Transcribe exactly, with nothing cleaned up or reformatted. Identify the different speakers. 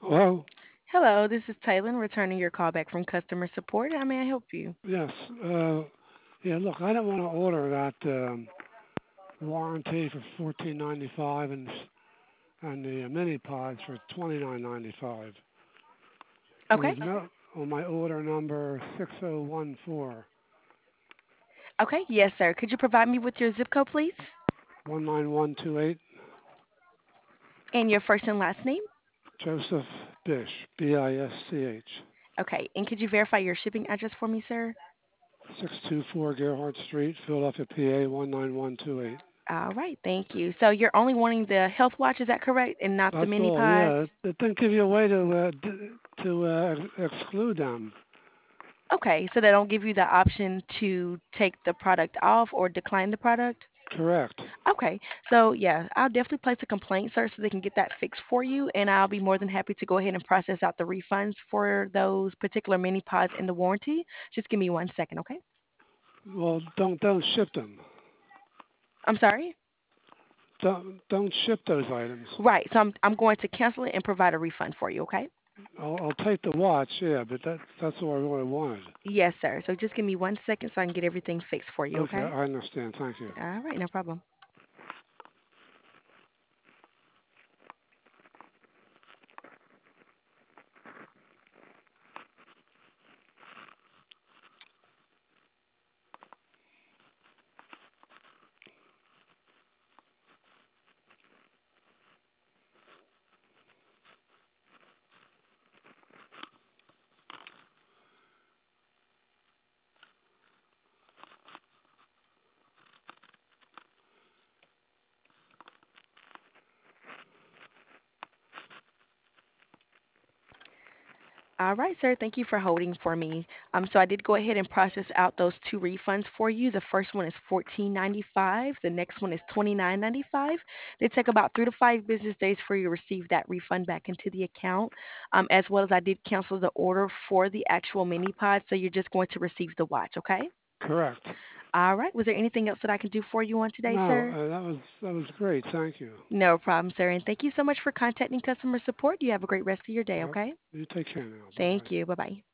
Speaker 1: Well,
Speaker 2: Hello, this is Taylor, returning your call back from customer support. How may I help you?
Speaker 1: yes. Uh, yeah. Look, I don't want to order that um, warranty for fourteen ninety five and and the uh, mini pods for twenty nine ninety five. It
Speaker 2: Okay.
Speaker 1: was no on my order number six zero one four
Speaker 2: Okay, yes, sir. Could you provide me with your zip code, please?
Speaker 1: one nine one two eight.
Speaker 2: And your first and last name?
Speaker 1: Joseph Bish, B I S C H,
Speaker 2: Okay, and could you verify your shipping address for me, sir?
Speaker 1: six two four Gerhardt Street, Philadelphia, P A one nine one two eight.
Speaker 2: All right, thank you. So you're only wanting the health watch, is that correct? And not the
Speaker 1: That's
Speaker 2: mini
Speaker 1: all.
Speaker 2: pods?
Speaker 1: Yeah, it didn't give you a way to uh, d- to uh, ex- exclude them.
Speaker 2: Okay, so they don't give you the option to take the product off or decline the product?
Speaker 1: Correct.
Speaker 2: Okay, so yeah, I'll definitely place a complaint, sir, so they can get that fixed for you, and I'll be more than happy to go ahead and process out the refunds for those particular mini pods in the warranty. Just give me one second, okay?
Speaker 1: Well, don't don't ship them.
Speaker 2: I'm sorry?
Speaker 1: Don't don't ship those items.
Speaker 2: Right, so I'm I'm going to cancel it and provide a refund for you, okay?
Speaker 1: I'll, I'll take the watch, yeah, but that that's all I really wanted.
Speaker 2: Yes, sir. So just give me one second so I can get everything fixed for you,
Speaker 1: Okay,
Speaker 2: okay?
Speaker 1: I understand. Thank you.
Speaker 2: All right, no problem. All right, sir. Thank you for holding for me. Um, so I did go ahead and process out those two refunds for you. The first one is fourteen ninety-five. The next one is twenty-nine ninety-five. They take about three to five business days for you to receive that refund back into the account. Um, as well as I did cancel the order for the actual mini pod, so you're just going to receive the watch, okay?
Speaker 1: Correct.
Speaker 2: All right. Was there anything else that I can do for you on today,
Speaker 1: No,
Speaker 2: sir?
Speaker 1: uh, that was that was great. Thank you.
Speaker 2: No problem, sir. And thank you so much for contacting customer support. You have a great rest of your day,
Speaker 1: Uh,
Speaker 2: okay?
Speaker 1: you take care now. Bye bye.
Speaker 2: Thank you. Bye bye.